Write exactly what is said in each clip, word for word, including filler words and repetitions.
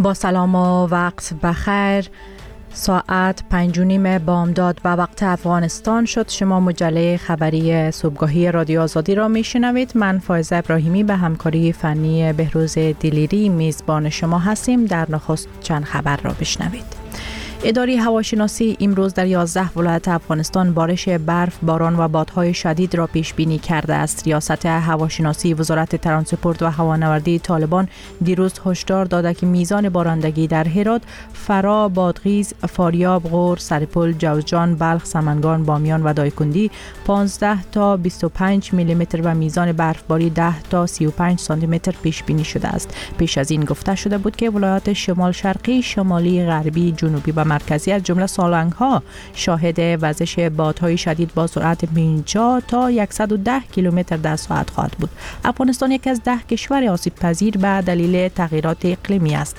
با سلام و وقت بخیر. ساعت پنج و نیم بامداد و وقت افغانستان شد. شما مجله خبری صبحگاهی رادیو آزادی را میشنوید. من فایزه ابراهیمی به همکاری فنی بهروز دلیری میزبان شما هستیم. در نخست چند خبر را بشنوید. اداره هواشناسی امروز در یازده ولایت افغانستان بارش برف، باران و بادهای شدید را پیش بینی کرده است. ریاست هواشناسی وزارت ترانسپورت و هوانوردی طالبان دیروز هشدار داده که میزان بارندگی در هرات، فرا، بادغیس، فاریاب، غور، سرپل، جوزجان، بلخ، سمنگان، بامیان و دایکندی پانزده تا بیست و پنج میلی متر و میزان برفباری ده تا سی و پنج سانتی متر پیش بینی شده است. پیش از این گفته شده بود که ولایات شمال شرقی، شمالی، غربی، جنوبی و مرکزی از جمله سالنگ ها شاهد وزش بادهای شدید با سرعت پنجاه تا صد و ده کیلومتر در ساعت خواهد بود. افغانستان یکی از ده کشور آسیب پذیر به دلیل تغییرات اقلیمی است.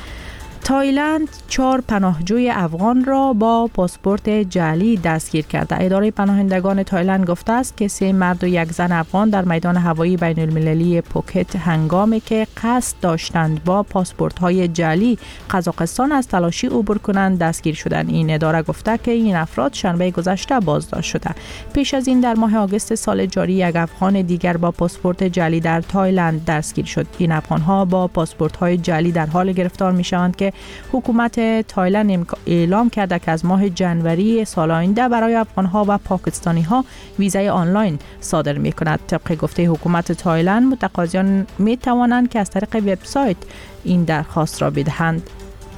تایلند چهار پناهجوی افغان را با پاسپورت جعلی دستگیر کرده. اداره پناهندگان تایلند گفته است که سه مرد و یک زن افغان در میدان هوایی بین المللی پوکت هنگامی که قصد داشتند با پاسپورت‌های جعلی قزاقستان از تلاشی عبور کنند دستگیر شدند. این اداره گفته که این افراد شنبه گذشته بازداشت شده. پیش از این در ماه آگوست سال جاری یک افغان دیگر با پاسپورت جعلی در تایلند دستگیر شد. این افغان‌ها با پاسپورت‌های جعلی در حال گرفتار می‌شوند که حکومت تایلند اعلام کرده که از ماه جنوری سال آینده برای افغان‌ها و پاکستانی‌ها ویزای آنلاین صادر می‌کند. طبق گفته حکومت تایلند متقاضیان می‌توانند که از طریق وبسایت این درخواست را بدهند.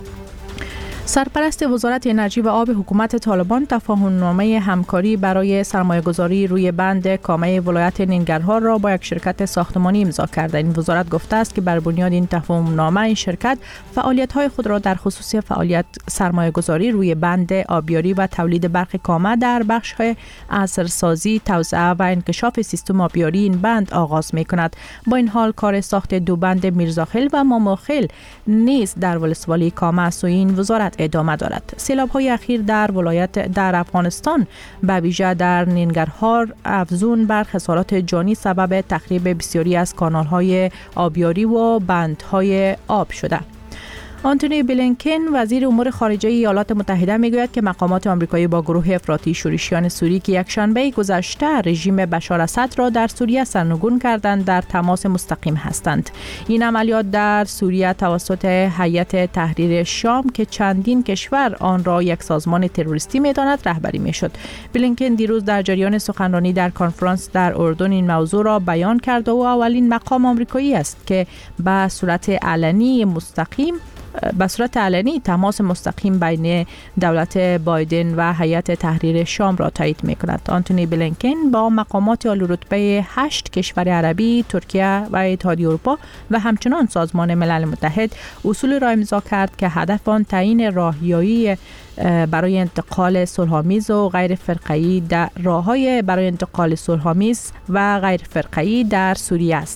سرپرست وزارت انرژی و آب حکومت طالبان تفاهم‌نامه همکاری برای سرمایه‌گذاری روی بند کامه ولایت ننگرهار را با یک شرکت ساختمانی امضا کرده. این وزارت گفته است که بر بنیاد این تفاهم‌نامه این شرکت فعالیت‌های خود را در خصوص فعالیت سرمایه‌گذاری روی بند آبیاری و تولید برق کامه در بخش‌های عصرسازی، توسعه و انکشاف سیستم آبیاری این بند آغاز می‌کند. با این حال کار ساخت دو بند میرزاخیل و ماماخیل نیز در ولسوالی کامه است و این وزارت ادامه دارد. سیلاب‌های اخیر در ولایت در افغانستان به ویژه در ننگرهار افزون بر خسارات جانی سبب تخریب بسیاری از کانال‌های آبیاری و بندهای آب شده. آنتونی بلینکن وزیر امور خارجه ایالات متحده میگوید که مقامات آمریکایی با گروه افراطی شورشیان سوری که یک شنبه گذشته رژیم بشار اسد را در سوریه سرنگون کردند در تماس مستقیم هستند. این عملیات در سوریه توسط هیئت تحریر شام که چندین کشور آن را یک سازمان تروریستی می‌داند رهبری می‌شد. بلینکن دیروز در جریان سخنرانی در کنفرانس در اردن این موضوع را بیان کرد و اولین مقام آمریکایی است که به صورت علنی مستقیم به صورت علنی تماس مستقیم بین دولت بایدن و هیئت تحریر شام را تایید می‌کند. آنتونی بلینکن با مقامات عالی رتبه هشت کشور عربی، ترکیه و اتحادیه اروپا و همچنان سازمان ملل متحد اصول را امضا کرد که هدف آن تعیین راهیایی برای انتقال صلح‌آمیز و غیر فرقه‌ای در راه‌های برای انتقال صلح‌آمیز و غیر فرقه‌ای در سوریه است.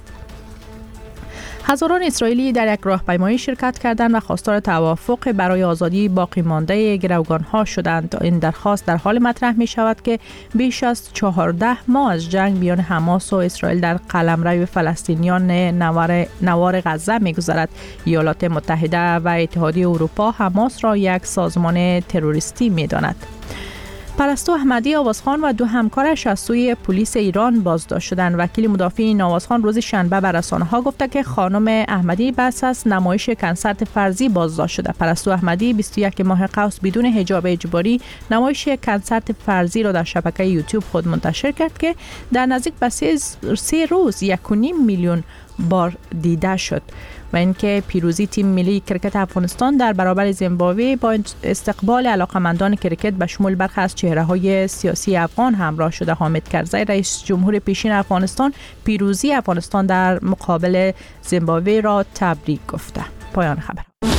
هزاران اسرائیلی در یک راهپیمایی شرکت کردند و خواستار توافق برای آزادی باقی مانده گروگان‌ها شدند. این درخواست در حال مطرح می شود که بیش از چهارده ماه از جنگ میان حماس و اسرائیل در قلمرو فلسطینیان نوار نوار غزه می گذرد. ایالات متحده و اتحادیه اروپا حماس را یک سازمان تروریستی می داند. پرستو احمدی آوازخان و دو همکارش از سوی پلیس ایران بازداشت شدند. وکیل مدافع این آوازخان روز شنبه به رسانه‌ها گفته که خانم احمدی پس از نمایش کنسرت فرضی بازداشت شده. پرستو احمدی بیست و یک ماه قوس بدون حجاب اجباری نمایش کنسرت فرضی را در شبکه یوتیوب خود منتشر کرد که در نزدیک به سه, سه روز یک و نیم میلیون بار دیده شد. و اینکه پیروزی تیم ملی کرکت افغانستان در برابر زیمبابوه با استقبال علاقمندان کرکت به شمول برخی از چهره‌های سیاسی افغان همراه شده. حامد کرزی رئیس جمهور پیشین افغانستان پیروزی افغانستان در مقابل زیمبابوه را تبریک گفته. پایان خبر.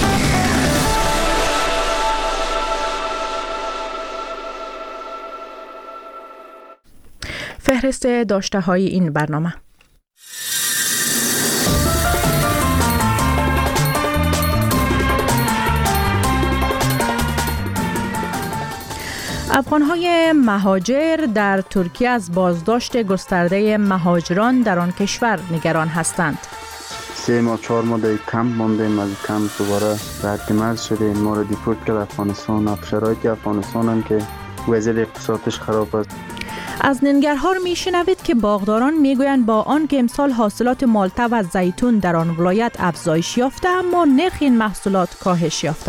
فهرست داشته های این برنامه. افغان‌های مهاجر در ترکیه از بازداشت گسترده مهاجران در آن کشور نگران هستند. سه ماه چهار ماه در کمپ ماندیم. از کمپ دوباره رد مرز شدیم. ما را دیپورت کرد افغانستان. اب شرایط افغانستان هم که وضعیت اقتصادش خراب است. از ننگرهار میشنوید که باغداران میگویند با آن که امسال حاصلات مالته و زیتون در آن ولایت افزایش یافته، اما نرخ این محصولات کاهش یافته.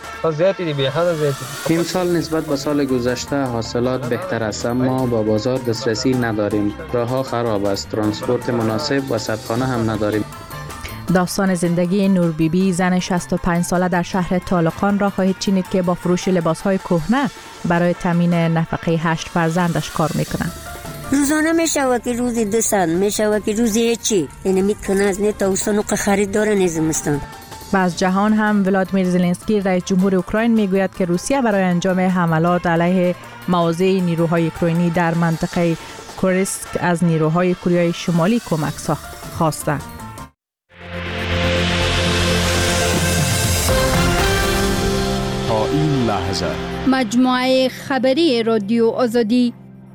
امسال نسبت به سال گذشته حاصلات بهتر است، اما با بازار دسترسی نداریم. راهها خراب است، ترانسپورت مناسب و سبخانه هم نداریم. داستان زندگی نور بی بی، زن شصت و پنج ساله در شهر طالقان را خواهید شنید که با فروش لباس‌های کهنه برای تامین نفقه هشت فرزندش کار می‌کند. روزانه میشود که روزی دو ساعت، میشود که روزی هیچی. یعنی میکنه از نه تا اوسانو که خرید داره نیزمستان. و از جهان هم ولادیمیر زلنسکی رئیس جمهور اوکراین میگوید که روسیه برای انجام حملات علیه مواضع نیروهای اوکراینی در منطقه کورسک از نیروهای کره شمالی کمک خواسته. تا این لحظه مجموعه خبری رادیو آزادی.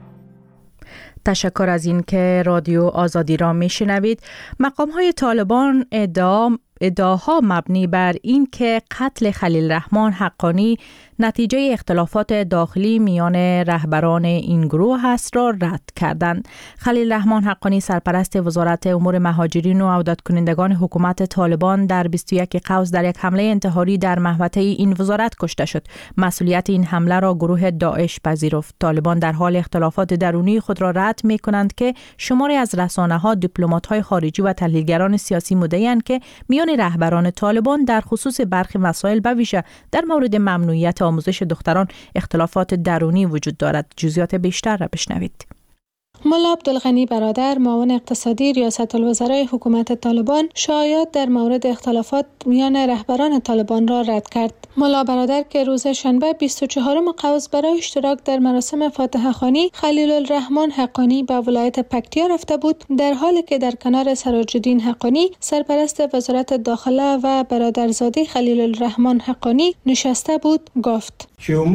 تشکر از این که رادیو آزادی را میشنوید. مقام‌های طالبان ادعا ادعاها مبنی بر این که قتل خلیل رحمان حقانی نتیجه اختلافات داخلی میان رهبران این گروه است را رد کردند. خلیل رحمان حقانی سرپرست وزارت امور مهاجرین و عودت کنندگان حکومت طالبان در بیست و یک قوس در یک حمله انتحاری در محوطه این وزارت کشته شد. مسئولیت این حمله را گروه داعش پذیرفت. طالبان در حال اختلافات درونی خود را رد می کنند که شماری از رسانه‌ها، دیپلمات‌های خارجی و تحلیلگران سیاسی مدعی‌اند که میان رهبران طالبان در خصوص برخی مسائل به ویژه در مورد ممنوعیت آموزش دختران اختلافات درونی وجود دارد. جزئیات بیشتر را بشنوید. ملا عبدالغنی برادر، معاون اقتصادی ریاست الوزرای حکومت طالبان، شایعات در مورد اختلافات میان رهبران طالبان را رد کرد. ملا برادر که روز شنبه بیست و چهارم قوس برای اشتراک در مراسم فاتحه خوانی خلیل الرحمن حقانی به ولایت پکتیا رفته بود، در حالی که در کنار سراج الدین حقانی سرپرست وزارت داخله و برادرزاده خلیل الرحمن حقانی نشسته بود، گفت: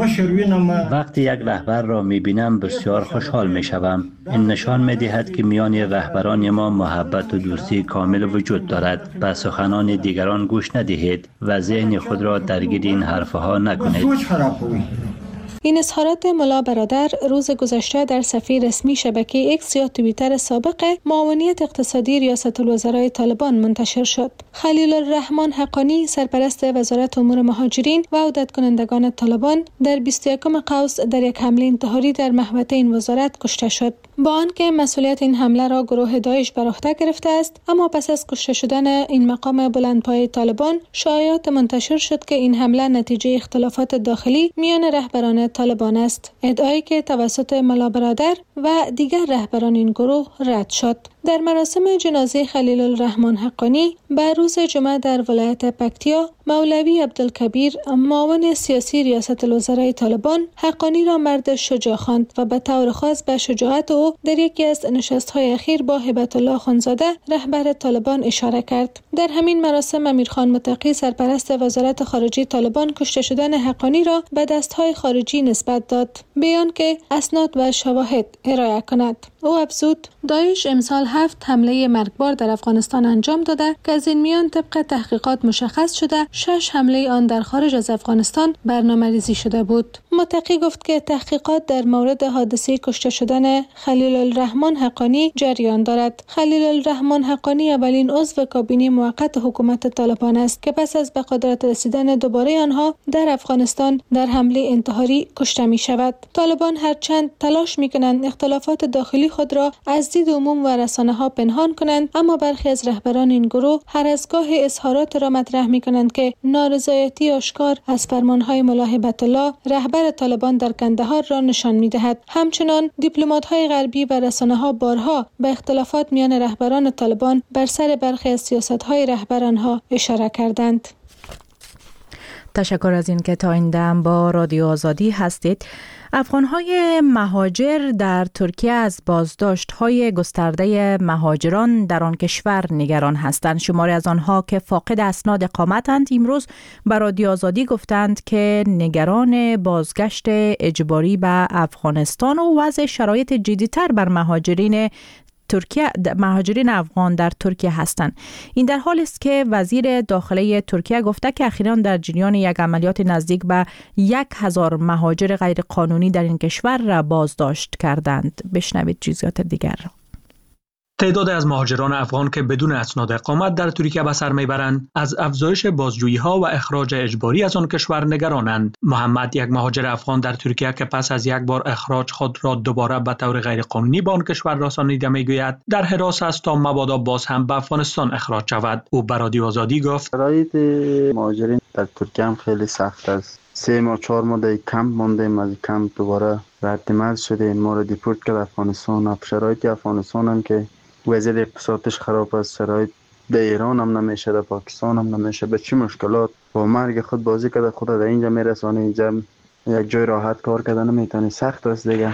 وقتی یک رهبر را می‌بینم بسیار خوشحال می‌شوم. این نشان می‌دهد که میان رهبران ما محبت و دوستی کامل وجود دارد. به سخنان دیگران گوش ندهید و ذهن خود را درگیر این حرفها نکنید. این اظهارات ملا برادر روز گذشته در صفحه رسمی شبکه ایکس یا توییتر سابق معاونیت اقتصادی ریاست الوزرای طالبان منتشر شد. خلیل الرحمن حقانی سرپرست وزارت امور مهاجرین و عودت کنندگان طالبان در بیست و یکم قوس در یک حمله انتحاری در محوطه این وزارت کشته شد. با آنکه مسئولیت این حمله را گروه داعش بر عهده گرفته است، اما پس از کشته شدن این مقام بلندپایه طالبان شایعات منتشر شد که این حمله نتیجه اختلافات داخلی میان رهبران طالبان است. ادعایی که توسط ملا برادر و دیگر رهبران این گروه رد شد. در مراسم جنازه خلیل الرحمن حقانی به روز جمعه در ولایت پکتیا، مولوی عبدالکبیر معاون سیاسی ریاست الوزرای طالبان حقانی را مرد شجاع خواند و به طور خاص به شجاعت او در یکی از نشست‌های اخیر با هبت الله خانزاده رهبر طالبان اشاره کرد. در همین مراسم امیرخان متقی سرپرست وزارت خارجه طالبان کشته شدن حقانی را به دست‌های خارجی نسبت داد، بیان که اسناد و شواهد ارائه کند. او افزود: داعش امسال هفت حمله مرگبار در افغانستان انجام داده که از این میان طبق تحقیقات مشخص شده شش حمله آن در خارج از افغانستان برنامه‌ریزی شده بود. متقی گفت که تحقیقات در مورد حادثه کشته شدن خلیل الرحمن حقانی جریان دارد. خلیل الرحمن حقانی اولین عضو کابینه موقت حکومت طالبان است که پس از به قدرت رسیدن دوباره آنها در افغانستان در حمله انتحاری کشته می شود. طالبان هرچند تلاش می کنند اختلافات داخلی خود را از دید عموم و رسانه ها پنهان کنند، اما برخی از رهبران این گروه هر از گاهی اظهارات را مطرح می کنند که نارضایتی آشکار از فرمانهای ملا هبت الله رهبر طالبان در کندهار را نشان می دهد. همچنان دیپلمات‌های غربی و رسانه‌ها بارها به اختلافات میان رهبران طالبان بر سر برخی از سیاست‌های رهبرانها اشاره کردند. تشکر از این که تا این دم با رادیو آزادی هستید. افغان‌های مهاجر در ترکیه از بازداشت‌های گسترده مهاجران در آن کشور نگران هستند. شماری از آنها که فاقد اسناد اقامتند امروز به رادیو آزادی گفتند که نگران بازگشت اجباری به افغانستان و وضع شرایط جدی‌تر بر مهاجرین ترکیه مهاجرین افغان در ترکیه هستند. این در حالی است که وزیر داخلی ترکیه گفته که اخیراً در جریان یک عملیات نزدیک به یک هزار مهاجر غیر قانونی در این کشور را بازداشت کردند. بشنوید جزئیات دیگر را. تعداد از مهاجران افغان که بدون اسناد اقامت در ترکیه به سر میبرند از افزایش بازجویی‌ها و اخراج اجباری از آن کشور نگرانند. محمد، یک مهاجر افغان در ترکیه که پس از یک بار اخراج خود را دوباره به طور غیرقانونی به آن کشور رسانیده میگوید در حراس است تا مبادا باز هم به افغانستان اخراج شود. او به رادیو آزادی گفت شرایط مهاجرین در ترکیه هم خیلی سخت است. سه ماه چهار ماه در کمپ ماندیم، از کمپ دوباره رد مرز شدیم، ما را دیپورت کرد افغانستان. شرایط افغانستان هم که وضعیت اقتصادش خراب است، شرایط در ایران هم نمیشه، در پاکستان هم نمیشه. به چه مشکلات با مرگ خود بازی کرده، خود در اینجا میرسانه، اینجا یک جای راحت کار کردن نمیتونی، سخت است دیگه.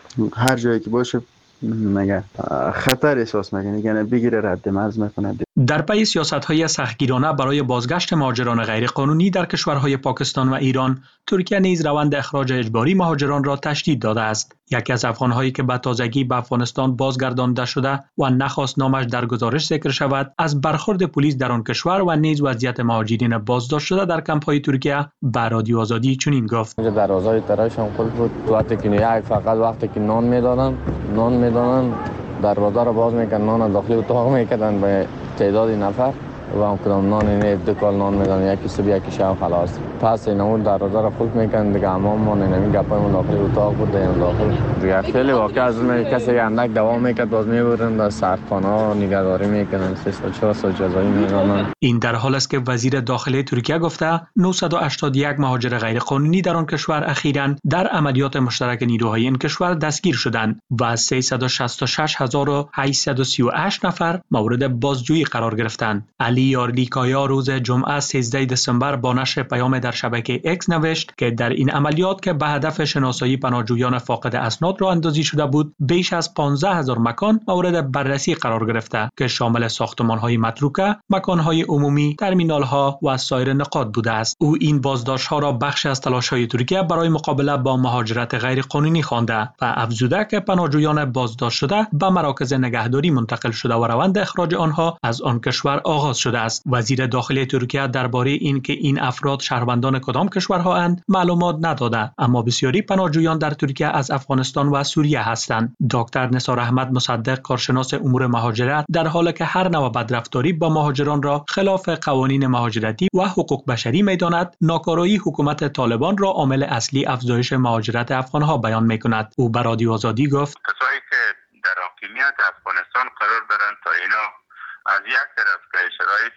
هر جایی که باشه مگه خطر احساس میکنه، یعنی بگیره رد مرز میکنه. در پی سیاست‌های سختگیرانه برای بازگشت مهاجران غیرقانونی در کشورهای پاکستان و ایران، ترکیه نیز روند اخراج اجباری مهاجران را تشدید داده است. یکی از افغان‌هایی که به تازگی به افغانستان بازگردانده شده و نخواست نامش در گزارش ذکر شود، از برخورد پلیس در آن کشور و نیز وضعیت مهاجرین بازداشت شده در کمپ‌های ترکیه به رادیو آزادی چنین گفت: دروازه‌های تراش هم خود بود، وقتی که نیای فقط وقتی که نان میدادن، نان میدادن، دروازه را باز میکردن، نان داخل اتاق میکردن به تعداد نفر و هم کدام نان اینه دکال نان میدن، یکی صبح یکی شب خلاص. پس این اون دروازه را خود میکردن دیگه، امام ما نمی گپای داخل اتاق بود، این داخل دیگه خیلی واقع از من کسی اندک دوام میکرد، باز میبرن در سرخانه نگهداری میکنن، سه سال چهار سال جزایی میدادن. این در حال است که وزیر داخلی ترکیه گفته نهصد و هشتاد و یک مهاجر غیرقانونی در آن کشور اخیراً در عملیات مشترک نیروهای این کشور دستگیر شدند و از سیصد و شصت و شش هزار و هشتصد و سی و هشت نفر مورد بازجویی قرار گرفتند. علی یاردیکایا روز جمعه سیزده دسامبر با نشر پیام در شبکه اکس نوشت که در این عملیات که به هدف شناسایی پناهجویان فاقد اسناد را اندازی شده بود، بیش از پانزده هزار مکان مورد بررسی قرار گرفته که شامل ساختمان‌های متروکه، مکان‌های عمومی، ترمینال‌ها و سایر نقاط بوده است. او این بازداشت‌ها را بخشی از تلاش‌های ترکیه برای مقابله با مهاجرت غیرقانونی خوانده و افزوده که پناهجویان بازداشت شده به مراکز نگهداری منتقل شده و روند اخراج آنها از آن کشور آغاز شده است. وزیر داخلی ترکیه درباره این که این افراد شهروندان کدام کشورها اند معلومات نداده، اما بسیاری پناهجویان در ترکیه از افغانستان و سوریه هستند. دکتر نثار احمد مصدق، کارشناس امور مهاجرت، در حالی که هر نوع بدرفتاری با مهاجران را خلاف قوانین مهاجرتی و حقوق بشری می‌داند، ناکارایی حکومت طالبان را عامل اصلی افزایش مهاجرت افغان‌ها بیان می‌کند. او به رادیو آزادی گفت: کسایی که در حاکمیت افغانستان قرار دارند تا اینا از یک طرف که شرایط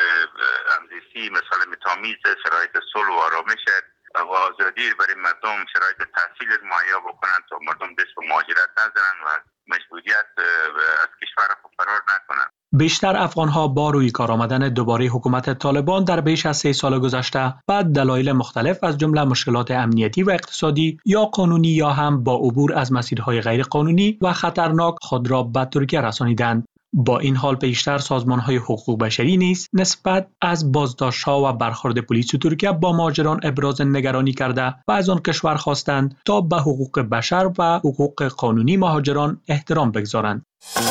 امنیتی مثلا تامیز، شرایط صلح و آرامش و آزادی برای مردم، شرایط تحصیل مهیا بکنند تا مردم دست به مهاجرت نزنند و مجبوریت از کشور خود فرار نکنند. بیشتر افغان‌ها با روی کار آمدن دوباره حکومت طالبان در بیش از سه سال گذشته بعد دلایل مختلف از جمله مشکلات امنیتی و اقتصادی یا قانونی یا هم با عبور از مسیرهای غیر قانونی و خطرناک خود را به ترکیه رسانیدند. با این حال پیشتر سازمان‌های حقوق بشری نیز نسبت از بازداشت‌ها و برخورد پلیس ترکیه با مهاجران ابراز نگرانی کرده و از آن کشور خواستند تا به حقوق بشر و حقوق قانونی مهاجران احترام بگذارند.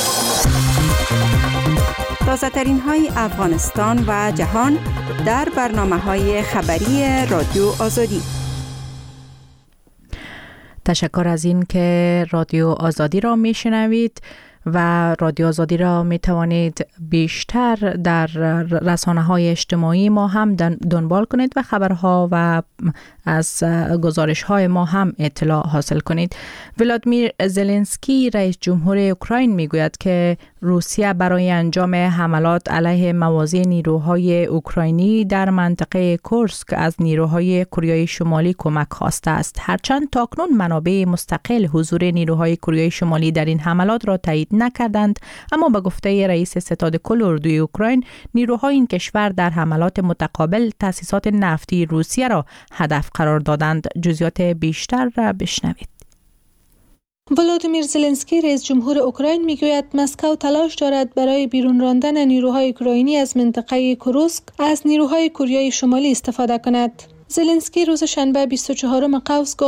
تازه‌ترین های افغانستان و جهان در برنامه‌های خبری رادیو آزادی. تشکر از این که رادیو آزادی را میشنوید و رادیو آزادی را می توانید بیشتر در رسانه‌های اجتماعی ما هم دنبال کنید و خبرها و از گزارش‌های ما هم اطلاع حاصل کنید. ولادیمیر زلنسکی رئیس جمهور اوکراین میگوید که روسیه برای انجام حملات علیه مواضع نیروهای اوکراینی در منطقه کورسک از نیروهای کره شمالی کمک خواسته است. هرچند تاکنون منابع مستقل حضور نیروهای کره شمالی در این حملات را تایید نکردند، اما به گفته رئیس ستاد کل اردوی اوکراین، نیروهای این کشور در حملات متقابل تأسیسات نفتی روسیه را هدف قرار دادند. جزئیات بیشتر را بشنوید. ولادیمیر زلنسکی رئیس جمهور اوکراین میگوید مسکو تلاش دارد برای بیرون راندن نیروهای اوکراینی از منطقه کوروسک از نیروهای کره شمالی استفاده کند. زلنسکی روز شنبه بیست و چهارم قوس گفت: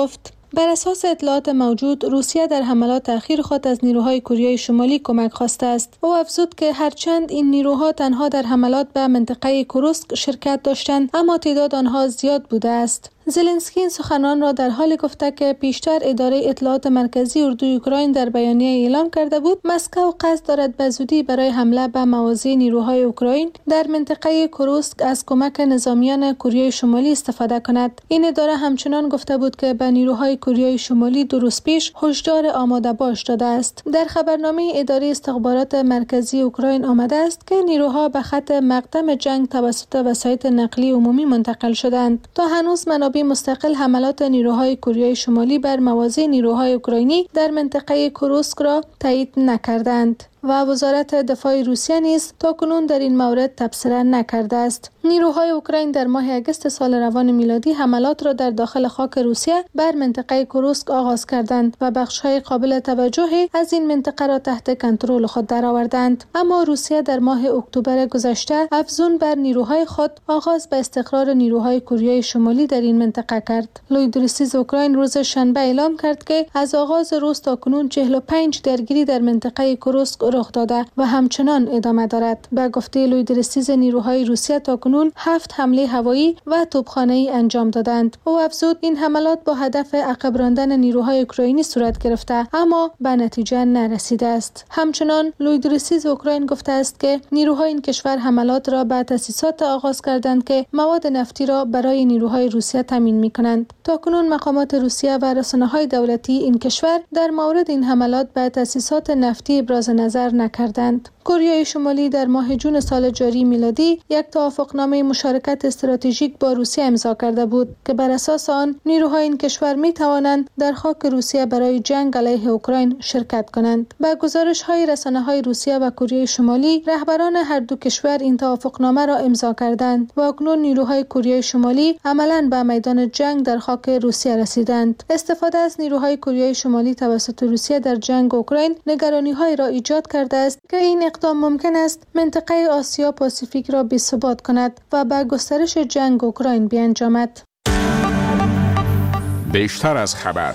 بر اساس اطلاعات موجود، روسیه در حملات اخیر خود از نیروهای کره شمالی کمک خواسته است. او افزود که هرچند این نیروها تنها در حملات به منطقه کوروسک شرکت داشتند، اما تعداد آنها زیاد بوده است. زلنسکی این سخنان را در حالی گفته که پیشتر اداره اطلاعات مرکزی اردوی اوکراین در بیانیه اعلام کرده بود مسکو قصد دارد به زودی برای حمله به مواضع نیروهای اوکراین در منطقه کوروسک از کمک نظامیان کره شمالی استفاده کند. این اداره همچنان گفته بود که به نیروهای کره شمالی دو روز پیش هشدار آماده باش داده است. در خبرنامه اداره استخبارات مرکزی اوکراین آمده است که نیروها به خط مقدم جنگ توسط وسایط نقلی عمومی منتقل شدند. تا هنوز منابع مستقل حملات نیروهای کره شمالی بر مواضع نیروهای اوکراینی در منطقه کوروسک را تایید نکردند و وزارت دفاع روسیه نیز تاکنون در این مورد تبصره نکرده است. نیروهای اوکراین در ماه اگست سال روان میلادی حملات را در داخل خاک روسیه بر منطقه کوروسک آغاز کردند و بخش‌های قابل توجهی از این منطقه را تحت کنترل خود درآوردند. اما روسیه در ماه اکتبر گذشته افزون بر نیروهای خود آغاز به استقرار نیروهای کره شمالی در این منطقه کرد. لویدرسیز اوکراین روز شنبه اعلام کرد که از آغاز روز تاکنون چهل و پنج درگیری در منطقه کوروسک رخ داده و همچنان ادامه دارد. به گفته لویدرسیز نیروهای روسیه تاکنون هفت حمله هوایی و توپخانه‌ای انجام دادند. او افزود این حملات با هدف عقب راندن نیروهای اوکراینی صورت گرفته اما به نتیجه نرسیده است. همچنان لویدرسیز اوکراین گفته است که نیروهای این کشور حملات را به تأسیسات آغاز کردند که مواد نفتی را برای نیروهای روسیه تامین می‌کنند. تاکنون مقامات روسیه و رسانه‌های دولتی این کشور در مورد این حملات به تأسیسات نفتی ابراز نظر نکردند. کره شمالی در ماه جون سال جاری میلادی یک توافقنامه مشارکت استراتژیک با روسیه امضا کرده بود که بر اساس آن نیروهای این کشور می توانند در خاک روسیه برای جنگ علیه اوکراین شرکت کنند. با گزارش‌های رسانه‌های روسیه و کره شمالی، رهبران هر دو کشور این توافقنامه را امضا کردند و اکنون نیروهای کره شمالی عملاً به میدان جنگ در خاک روسیه رسیدند. استفاده از نیروهای کره شمالی توسط روسیه در جنگ اوکراین نگرانی‌های را ایجاد کرده است که این اقدام ممکن است منطقه آسیا پاسیفیک را بی‌ثبات کند و به گسترش جنگ اوکراین بیانجامد. بیشتر از خبر.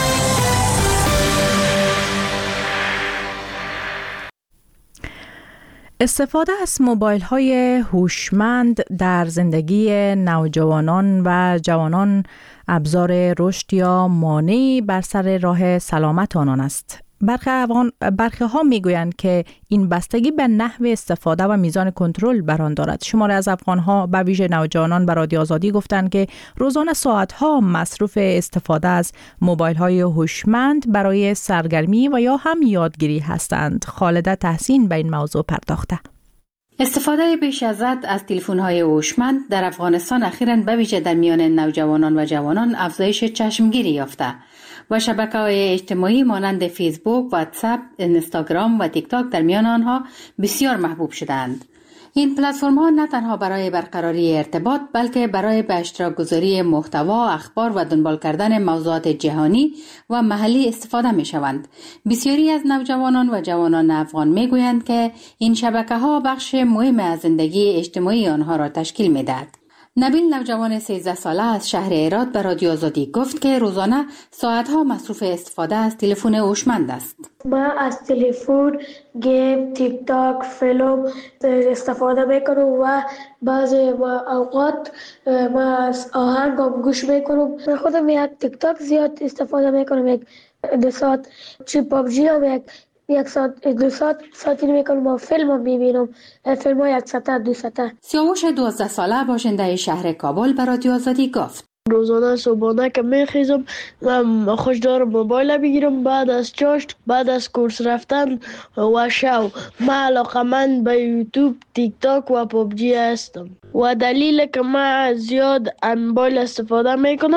استفاده از موبایل‌های هوشمند در زندگی نوجوانان و جوانان ابزار رشد یا مانعی بر سر راه سلامت آنان است. برخی افغان برخی ها میگویند که این بستگی به نحو استفاده و میزان کنترل بر آن دارد. شماری از افغان ها به ویژه نوجوانان به رادیو آزادی گفتند که روزانه ساعت ها مصروف استفاده از موبایل های هوشمند برای سرگرمی و یا هم یادگیری هستند. خالده تحسین به این موضوع پرداخته. استفاده بیش از حد از تلفن‌های هوشمند در افغانستان اخیراً به ویژه در میان نوجوانان و جوانان افزایش چشمگیری یافته و شبکه‌های اجتماعی مانند فیسبوک، واتساپ، اینستاگرام و تیک تاک در میان آنها بسیار محبوب شدند. این پلتفرم‌ها نه تنها برای برقراری ارتباط بلکه برای به اشتراک گذاری محتوا، اخبار و دنبال کردن موضوعات جهانی و محلی استفاده می‌شوند. بسیاری از نوجوانان و جوانان افغان می‌گویند که این شبکه‌ها بخش مهم از زندگی اجتماعی آنها را تشکیل می‌دهد. نبیل نوجوان سیزده ساله از شهر هرات به رادیو آزادی گفت که روزانه ساعتها مصروف استفاده از تلفن هوشمند است. من از تلفن، گیم، تیک تاک، فیلم استفاده میکنم و بعضی اوقات من از آهنگم گوش میکنم. من خودم یک تیک تاک زیاد استفاده میکنم، یک دو ساعت. چی پابجی هم یک یک ساعت دو ساعت ساعتی میکنم و فیلم هم میبینم، فیلم ها یک ساعت دو ساعت. سیاوش دوازده ساله باشنده شهر کابل به رادیو آزادی گفت روزانه صبحانه که میخیزم خوش دارم موبایل بگیرم، بعد از چاشت، بعد از کورس رفتن و شو من علاقه من به یوتیوب، تیک تاک و پابجی هستم و دلیل که من زیاد موبایل استفاده میکنم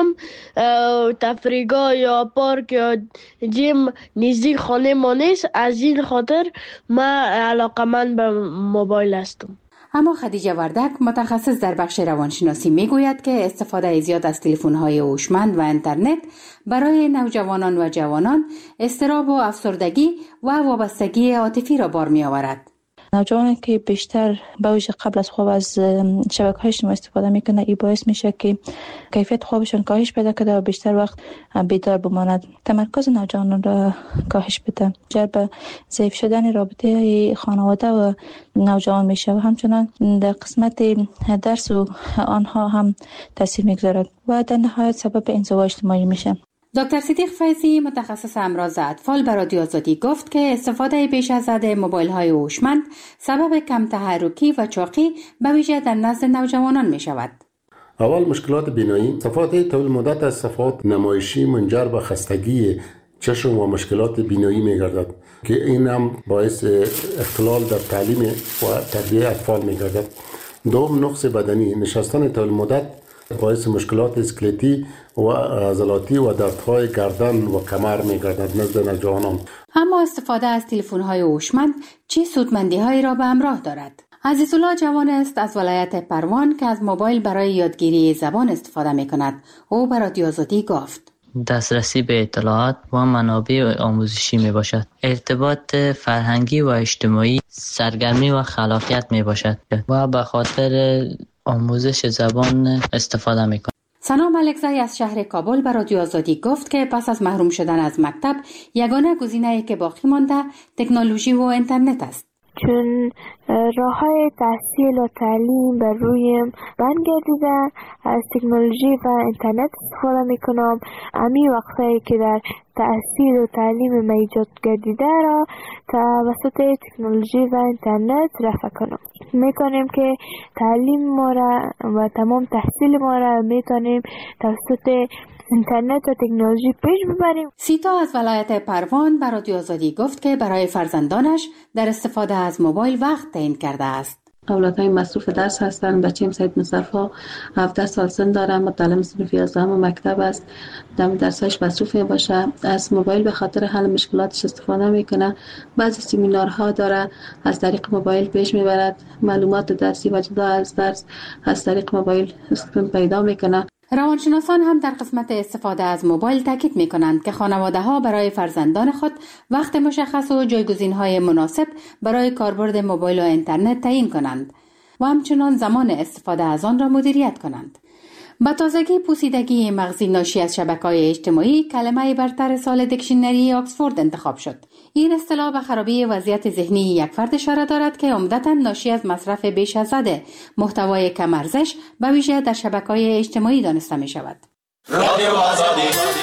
تفریحگاه یا پارک یا جیم نزدیک خانه ما نیست، از این خاطر من علاقه من به موبایل هستم. اما خدیجه وردک متخصص در بخش روانشناسی میگوید که استفاده زیاد از تلفن‌های هوشمند و اینترنت برای نوجوانان و جوانان اضطراب و افسردگی و وابستگی عاطفی را بار می‌آورد. نوجوانی که بیشتر به ویژه قبل از خواب از شبکه‌های اجتماعی استفاده میکنه، این باعث میشه که کیفیت خوابشون کاهش پیدا کنه و بیشتر وقت بیدار بماند. تمرکز نوجوانان را کاهش بده، جلب ضعیف شدن رابطه خانواده و نوجوان میشه و همچنان در قسمت درس و آنها هم تاثیر میگذارد و در نهایت سبب انزوا اجتماعی میشه. دکتر صدیق فیضی متخصص امراض اطفال به رادیو آزادی گفت که استفاده بیش از حد موبایل های هوشمند سبب کم تحرکی و چاقی به ویژه در نزد نوجوانان می شود. اول مشکلات بینایی، استفاده طول مدت از صفحات نمایشی منجر به خستگی چشم و مشکلات بینایی می گردد که این هم باعث اختلال در تعلیم و تربیت اطفال می گردد. دوم، نقص بدنی، نشستن طول مدت باعث مشکلات اسکلتی و عضلاتی و دردهای گردن و کمر می گردد نزد نوجوانان. اما استفاده از تلفن های هوشمند چه سودمندی هایی را به همراه دارد؟ عزیزالله جوان است از ولایت پروان که از موبایل برای یادگیری زبان استفاده می کند. او به رادیو آزادی گفت دسترسی به اطلاعات و منابع آموزشی می باشد. ارتباط فرهنگی و اجتماعی، سرگرمی و خلاقیت می باشد و به خاطر آموزش زبان استفاده می کند. سنا ملکزی از شهر کابل به رادیو آزادی گفت که پس از محروم شدن از مکتب یگانه گزینه‌ای که باقی مانده تکنولوژی و اینترنت است. چون راه‌های تحصیل و تعلیم بر روی من گردیده، از تکنولوژی و اینترنت استفاده میکنم. امی وقتی که در تحصیل و تعلیم ما ایجاد گردیده را توسط تکنولوژی و اینترنت رفع کنم. میتونیم که تعلیم ما را و تمام تحصیل ما را میتونیم توسط اینترنت و تکنولوژی پیش ببریم. سیتا از ولایت پروان به رادیو آزادی گفت که برای فرزندانش در استفاده از موبایل وقت تعیین کرده است. اولادهای مصروف درس هستند. بچه‌م سید مصطفی هفده سال سن داره، متعلم صنف یازدهم مکتب است. در درسش مصروف باشه، از موبایل به خاطر حل مشکلاتش استفاده میکنه. بعضی سمینارها داره، از طریق موبایل پیش میبرد. معلومات درسی و جدا از درس از طریق موبایل پیدا میکنه. روانشناسان هم در قسمت استفاده از موبایل تاکید می کنند که خانواده ها برای فرزندان خود وقت مشخص و جایگزین های مناسب برای کاربرد موبایل و اینترنت تعیین کنند و همچنان زمان استفاده از آن را مدیریت کنند. با تازگی پوسیدگی مغزی ناشی از شبکه‌های اجتماعی کلمه برتر سال دیکشنری آکسفورد انتخاب شد. این اصطلاح به خرابی وضعیت ذهنی یک فرد اشاره دارد که عمدتاً ناشی از مصرف بیش از حد محتوای کم ارزش به ویژه در شبکه‌های اجتماعی دانسته می شود. رادیو آزادی.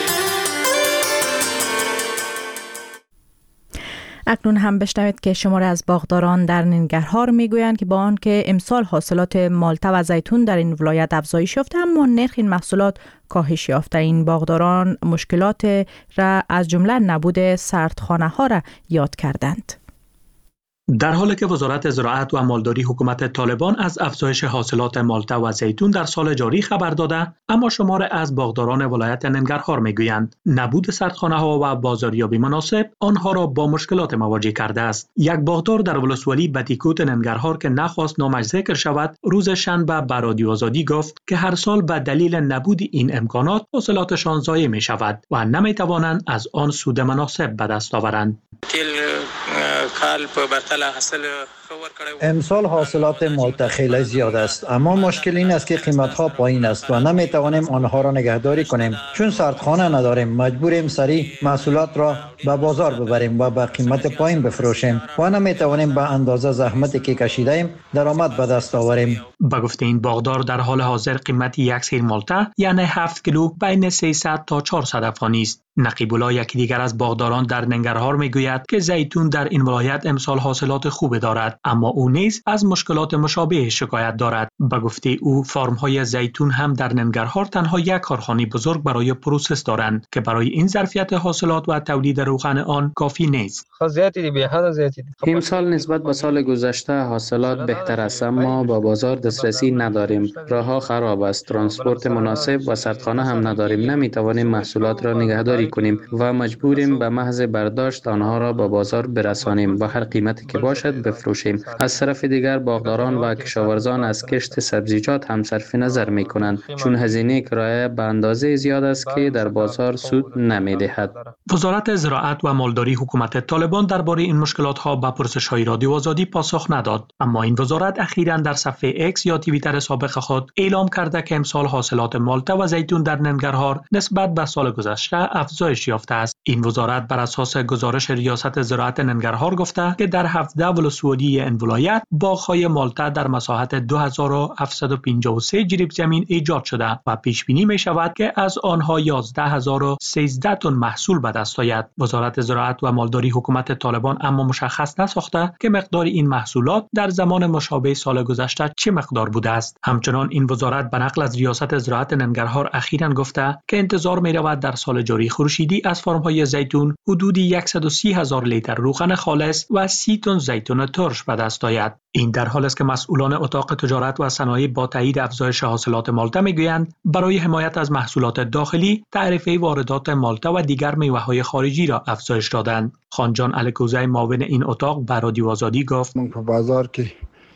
اکنون هم بشنوید که شماره از باغداران در ننگرهار میگویند که با آنکه امسال حاصلات مالته و زیتون در این ولایت افزایش یافته، اما نرخ این محصولات کاهش یافته. این باغداران مشکلات را از جمله نبود سردخانه ها را یاد کردند. در حالی که وزارت زراعت و مالداری حکومت طالبان از افزایش حاصلات مالته و زیتون در سال جاری خبر داده، اما شمار از باغداران ولایت ننگرهار میگویند نبود سردخانه ها و بازاریابی مناسب آنها را با مشکلات مواجه کرده است. یک باغدار در ولسوالی بتیکوت ننگرهار که نخواست نامش ذکر شود، روز شنبه به رادیو آزادی گفت که هر سال به دلیل نبود این امکانات حاصلاتشان ضایع می شود و نمی توانند از آن سود مناسب به دست آورند. امسال حاصلات مالته خیلی زیاد است، اما مشکل این است که قیمت‌ها پایین است و نمی‌توانیم آنها را نگهداری کنیم. چون سردخانه نداریم، مجبوریم سریع محصولات را به بازار ببریم و به قیمت پایین بفروشیم و نمی‌توانیم به اندازه زحمتی که کشیدیم درآمد به دست آوریم. به گفته این باغدار در حال حاضر قیمت یک سیر مالته یعنی هفت کیلو بین سیصد تا چهارصد افغانی است. نقیب الله یکی دیگر از باغداران در ننگرهار میگوید که زیتون در این ولایت امسال حاصلات خوب دارد، اما او نیز از مشکلات مشابه شکایت دارد. به گفته او فارم‌های زیتون هم در ننگرهار تنها یک کارخانه بزرگ برای پروسس دارند که برای این ظرفیت حاصلات و تولید روغن آن کافی نیست. امسال نسبت به سال گذشته حاصلات بهتر است، اما با بازار دسترسی نداریم. راه‌ها خراب است، ترانسپورت مناسب و سردخانه هم نداریم. نمی‌توانیم محصولات را نگهداری کنیم و مجبوریم به محض برداشت آنها را به بازار برسانیم و هر قیمتی که باشد بفروشیم. باشیم. از طرف دیگر باغداران و کشاورزان از کشت سبزیجات هم صرف نظر می کنند، چون هزینه کرایه به اندازه زیاد است که در بازار سود نمی دهد. وزارت زراعت و مالداری حکومت طالبان درباره این مشکلات ها به پرسش های رادیو آزادی پاسخ نداد، اما این وزارت اخیراً در صفحه اکس یا توییتر سابق خود اعلام کرده که امسال حاصلات مالتا و زیتون در ننگرهار نسبت به سال گذشته افزایش یافته است. این وزارت بر اساس گزارش ریاست زراعت ننگرهار گفته که در هفده ولسوالی این ولایت باغ‌های مالتا در مساحت دو هزار و هفتصد و پنجاه و سه جریب زمین ایجاد شده و پیش بینی می شود که از آنها یازده هزار و سیزده تن محصول به دست آید. وزارت زراعت و مالداری حکومت طالبان اما مشخص نساخته که مقدار این محصولات در زمان مشابه سال گذشته چه مقدار بوده است. همچنان این وزارت به نقل از ریاست زراعت ننگرهار اخیراً گفته که انتظار می رود در سال جاری خورشیدی از فرم‌های زیتون حدود صد و سی هزار لیتر روغن خالص و سی تن زیتون ترش به دست آید. این در حالی است که مسئولان اتاق تجارت و صنایع با تایید افزایش حاصلات مالتا میگویند برای حمایت از محصولات داخلی تعرفه واردات مالتا و دیگر میوه‌های خارجی را افزایش دادند. خانجان الکوزی معاون این اتاق به رادیو آزادی گفت من بازار که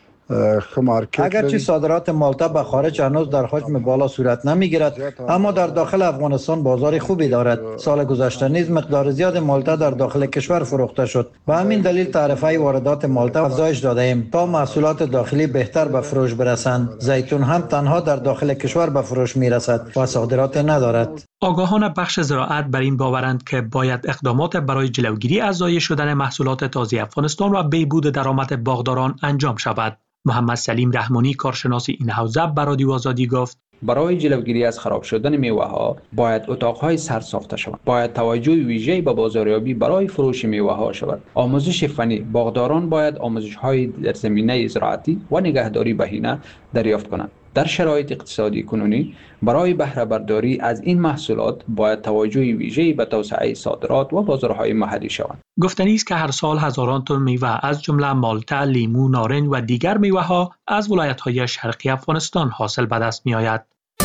اگرچه صادرات مالتا به خارج هنوز در حجم بالا صورت نمیگیرد، اما در داخل افغانستان بازار خوبی دارد. سال گذشته نیز مقدار زیاد مالتا در داخل کشور فروخته شد. به همین دلیل تعرفه واردات مالتا افزایش داده ایم تا محصولات داخلی بهتر به فروش برسند. زیتون هم تنها در داخل کشور به فروش میرسد و صادرات ندارد. آگاهان بخش زراعت بر این باورند که باید اقدامات برای جلوگیری از ضایع شدن محصولات تازه افغانستان و بهبود درآمد باغداران انجام شود. محمد سلیم رحمانی کارشناس این حوزه به رادیو آزادی گفت برای جلوگیری از خراب شدن میوه ها باید اتاقهای سرد ساخته شوند. باید توجه ویژه‌ای به بازاریابی برای فروش میوه ها شود. آموزش فنی، باغداران باید آموزش های در زمینه زراعتی و نگهداری بهینه دریافت کنند. در شرایط اقتصادی کنونی برای بهره برداری از این محصولات باید توجه ویژه‌ای به توسعه صادرات و بازارهای محلی شوند. گفتنی است که هر سال هزاران تن میوه از جمله مالتا، لیمو، نارنج و دیگر میوه ها از ولایت‌های شرقی افغانستان حاصل به دست می آید.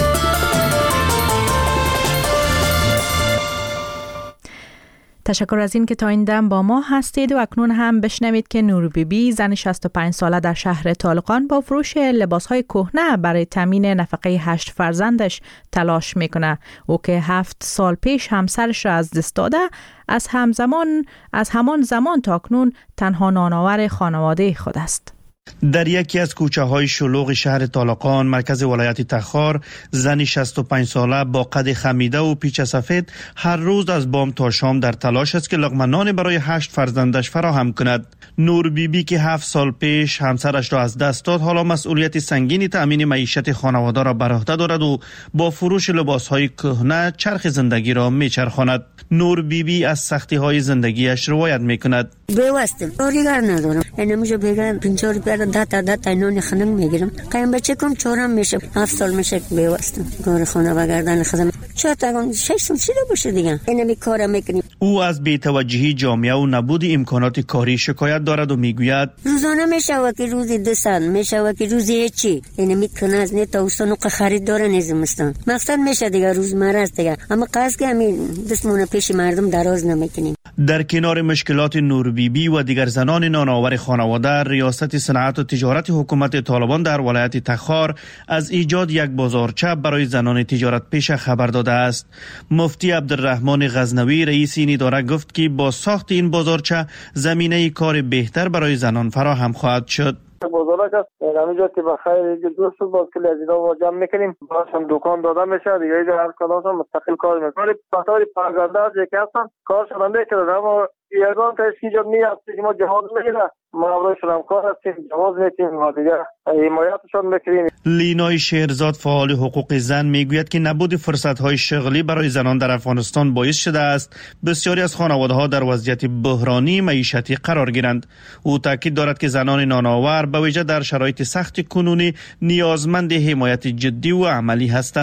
تشکر از این که تا این دم با ما هستید و اکنون هم بشنوید که نور بی بی زن شصت و پنج ساله در شهر طالقان با فروش لباسهای کهنه برای تامین نفقه هشت فرزندش تلاش میکنه. او که هفت سال پیش همسرش را از دست داده، از همزمان از همان زمان تا اکنون تنها نانآور خانواده خود است. در یکی از کوچه های شلوغ شهر طالقان مرکز ولایت تخار، زنی شصت و پنج ساله با قد خمیده و پیچ سفید هر روز از بام تا شام در تلاش است که لقمه نان برای هشت فرزندش فراهم کند. نور بی بی که هفت سال پیش همسرش را از دست داد، حالا مسئولیت سنگین تأمین معیشت خانواده را بر عهده دارد و با فروش لباس های کهنه چرخ زندگی را میچرخاند. نور بی بی از سختی های زندگیش روایت میکند. بیوستم کاریگر ندارم، نمیشه بگم پنجاه روپیه رو ده تا ده تا نان خنک میگیرم. قایم بچه کم چهارم میشه، هفت سال میشه بیوستم کار خانه و گردن خدمت. چه تا شش سال چیده باشه دیگه اینمی کارا میکنیم. او از بی‌توجهی جامعه و نبود امکانات کاری شکایت دارد و میگوید روزانه میشه که روزی دو سال میشه که روزی چی اینمی کنه از نه تا استانو خرید داره نزمستان مقصد میشه دیگه روزمره است دیگه، اما قصد که همین دستمون پیش مردم دراز نمیکنیم. در کنار مشکلات نور بی بی و دیگر زنان نانآور خانواده، ریاست صنعت و تجارت حکومت طالبان در ولایت تخار از ایجاد یک بازارچه برای زنان تجارت پیشه خبر داده است. مفتی عبدالرحمن غزنوی رئیس این اداره گفت که با ساخت این بازارچه زمینه کار بهتر برای زنان فراهم خواهد شد. بازارک است همینجا که بخیر دوست باز کلی از اینا ما جمع میکنیم، باز هم دکان داده میشه دیگه، اینجا هر کدام مستقل کار میکنه. پاتاری پرگرده از یکی هستن کار شدن میکنه، اما یگان تا اسکی جا میاد که ما جهاز میگیره ما برای شدن کار هستیم، جهاز میکنیم ما دیگه حمایتشون میکنیم. لینای شهرزاد فعال حقوق زن میگوید که نبود فرصت‌های شغلی برای زنان در افغانستان باعث شده است بسیاری از خانواده‌ها در وضعیت بحرانی معیشتی قرار گیرند. او تاکید دارد که زنان نانآور به ویژه در شرایط سخت کنونی نیازمند حمایت جدی و عملی هستند.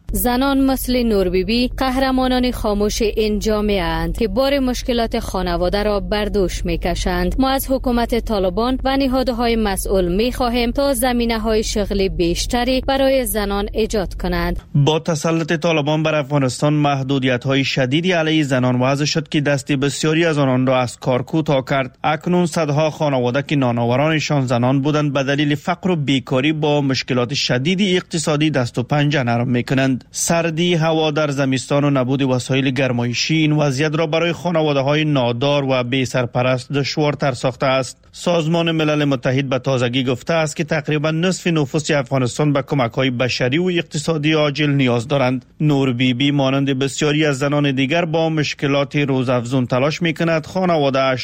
زنان مثل نور بیبی قهرمانان خاموش این جامعه اند که بار مشکلات خانواده را بر دوش میکشند. ما از حکومت طالبان و نهادهای مسئول میخواهیم تا زمینه‌های شغلی بیشتری برای زنان ایجاد کنند. با تسلط طالبان بر افغانستان محدودیت‌های شدیدی علیه زنان وضع شد که دست بسیاری از آنان را از کار کوتاه کرد. اکنون صدها خانواده که نانآورانشان زنان بودند به دلیل فقر و بیکاری با مشکلات شدیدی اقتصادی دست و پنجه نرم میکنند. سردی هوا در زمستان و نبود وسایل گرمایشی این وضعیت را برای خانواده‌های نادار و بی سرپرست دشوارتر ساخته است. سازمان ملل متحد به تازگی گفته است که تقریبا نصف نفوس افغانستان به کمک‌های بشری و اقتصادی عاجل نیاز دارند. نور بیبی مانند بسیاری از زنان دیگر با مشکلات روزافزون تلاش می‌کند خانواده‌اش